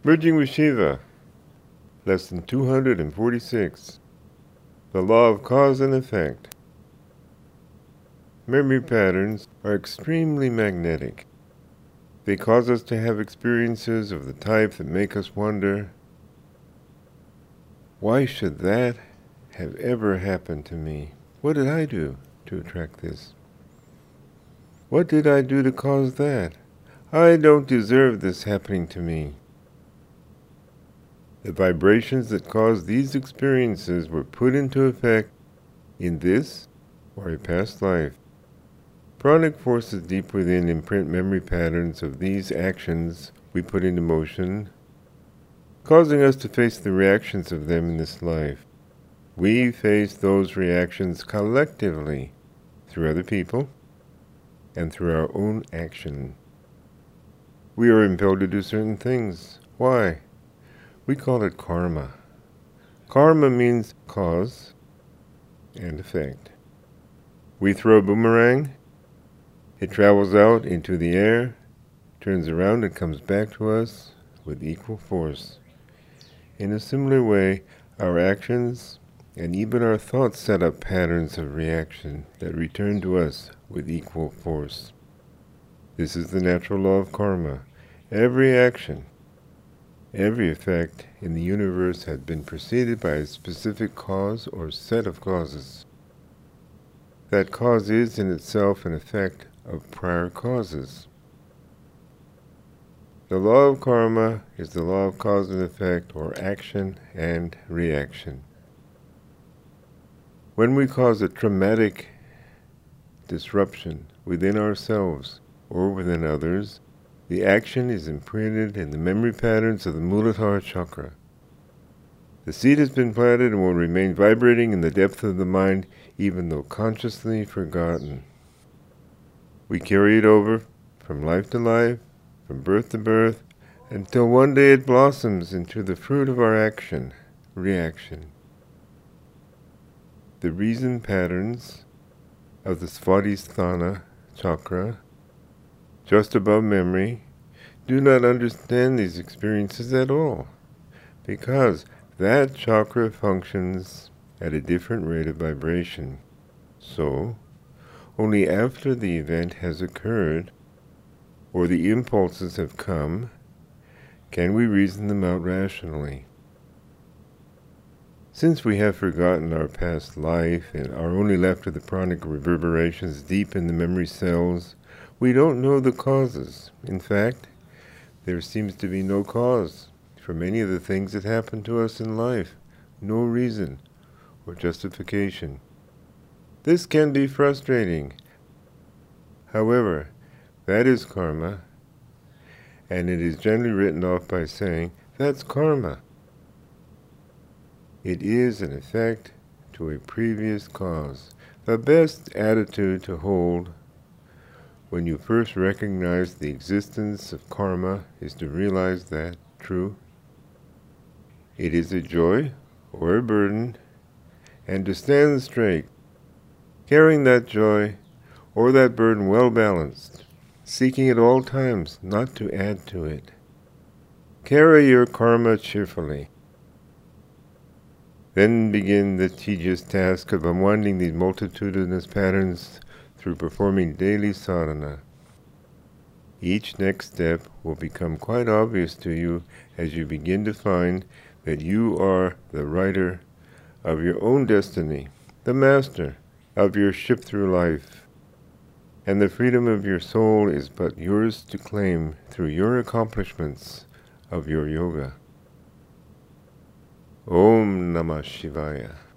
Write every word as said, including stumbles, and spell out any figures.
Merging with Shiva, Lesson two hundred forty-six, The Law of Cause and Effect. Memory patterns are extremely magnetic. They cause us to have experiences of the type that make us wonder, why should that have ever happened to me? What did I do to attract this? What did I do to cause that? I don't deserve this happening to me. The vibrations that cause these experiences were put into effect in this or a past life. Pranic forces deep within imprint memory patterns of these actions we put into motion, causing us to face the reactions of them in this life. We face those reactions collectively through other people and through our own action. We are impelled to do certain things. Why? We call it karma. Karma means cause and effect. We throw a boomerang, it travels out into the air, turns around and comes back to us with equal force. In a similar way, our actions and even our thoughts set up patterns of reaction that return to us with equal force. This is the natural law of karma. Every action, every effect in the universe has been preceded by a specific cause or set of causes. That cause is in itself an effect of prior causes. The law of karma is the law of cause and effect, or action and reaction. When we cause a traumatic disruption within ourselves or within others, the action is imprinted in the memory patterns of the Muladhara chakra. The seed has been planted and will remain vibrating in the depth of the mind, even though consciously forgotten. We carry it over from life to life, from birth to birth, until one day it blossoms into the fruit of our action, reaction. The reason patterns of the Svadhisthana chakra, just above memory, do not understand these experiences at all, because that chakra functions at a different rate of vibration. So, only after the event has occurred, or the impulses have come, can we reason them out rationally. Since we have forgotten our past life and are only left with the pranic reverberations deep in the memory cells, we don't know the causes. In fact, there seems to be no cause for many of the things that happen to us in life, no reason or justification. This can be frustrating. However, that is karma, and it is generally written off by saying, that's karma. It is an effect to a previous cause. The best attitude to hold when you first recognize the existence of karma is to realize that, true, it is a joy or a burden, and to stand straight, carrying that joy or that burden well balanced, seeking at all times not to add to it. Carry your karma cheerfully. Then begin the tedious task of unwinding these multitudinous patterns through performing daily sadhana. Each next step will become quite obvious to you as you begin to find that you are the writer of your own destiny, the master of your ship through life, and the freedom of your soul is but yours to claim through your accomplishments of your yoga. Om Namah Shivaya.